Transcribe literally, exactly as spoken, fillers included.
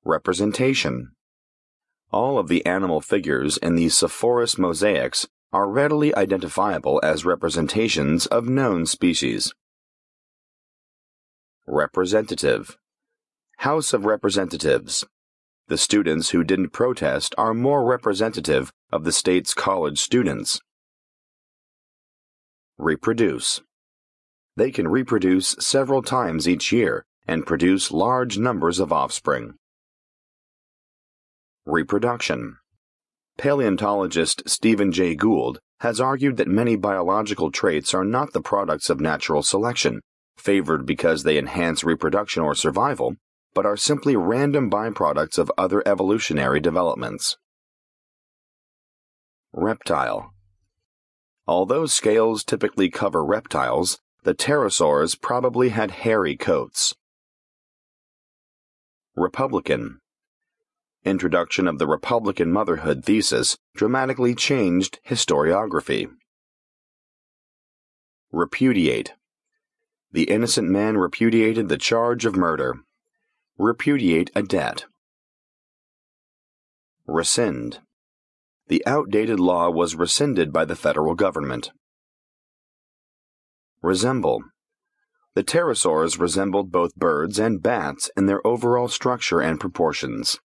Representation. All of the animal figures in the Sepphoris mosaics are readily identifiable as representations of known species. Representative. House of Representatives. The students who didn't protest are more representative of the state's college students. Reproduce. They can reproduce several times each year and produce large numbers of offspring. Reproduction. Paleontologist Stephen Jay Gould has argued that many biological traits are not the products of natural selection, favored because they enhance reproduction or survival, but are simply random byproducts of other evolutionary developments. Reptile. Although scales typically cover reptiles, the pterosaurs probably had hairy coats. Republican. Introduction of the Republican motherhood thesis dramatically changed historiography. Repudiate. The innocent man repudiated the charge of murder. Repudiate a debt. Rescind. The outdated law was rescinded by the federal government. Resemble. The pterosaurs resembled both birds and bats in their overall structure and proportions.